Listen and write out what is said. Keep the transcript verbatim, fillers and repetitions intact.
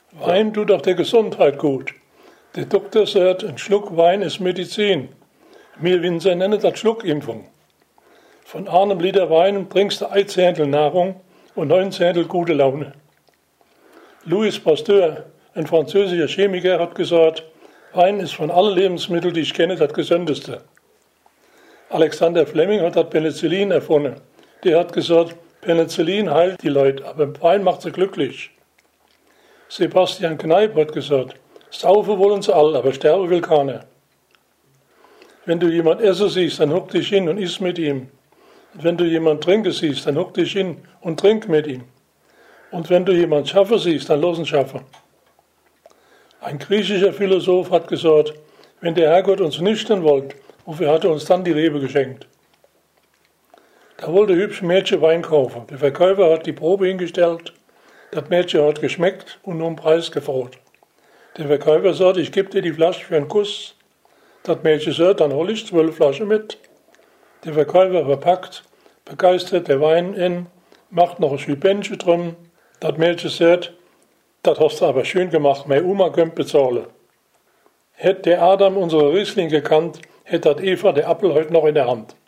Wein tut auch der Gesundheit gut. Der Doktor sagt, ein Schluck Wein ist Medizin. Wir Winzer nennen das Schluckimpfung. Von einem Liter Wein trinkst du ein Zehntel Nahrung und neun Zehntel gute Laune. Louis Pasteur, ein französischer Chemiker, hat gesagt, Wein ist von allen Lebensmitteln, die ich kenne, das gesündeste. Alexander Fleming hat das Penicillin erfunden. Der hat gesagt, Penicillin heilt die Leute, aber Wein macht sie glücklich. Sebastian Kneipp hat gesagt, saufen wollen sie alle, aber sterben will keiner. Wenn du jemand essen siehst, dann hock dich hin und iss mit ihm. Und wenn du jemand trinken siehst, dann hock dich hin und trink mit ihm. Und wenn du jemand schaffen siehst, dann lass ihn schaffen. Ein griechischer Philosoph hat gesagt, wenn der Herrgott uns nüchtern wollte, wofür hat er uns dann die Rebe geschenkt? Da wollte ein hübsches Mädchen Wein kaufen. Der Verkäufer hat die Probe hingestellt. Das Mädchen hat geschmeckt und um den Preis gefragt. Der Verkäufer sagt, ich gebe dir die Flasche für einen Kuss. Das Mädchen sagt, dann hol ich zwölf Flaschen mit. Der Verkäufer verpackt, begeistert der Wein in, macht noch ein Schüppendchen drin. Das Mädchen sagt, das hast du aber schön gemacht, meine Oma könnte bezahlen. Hätte der Adam unsere Riesling gekannt, hätte das Eva der Apfel heute noch in der Hand.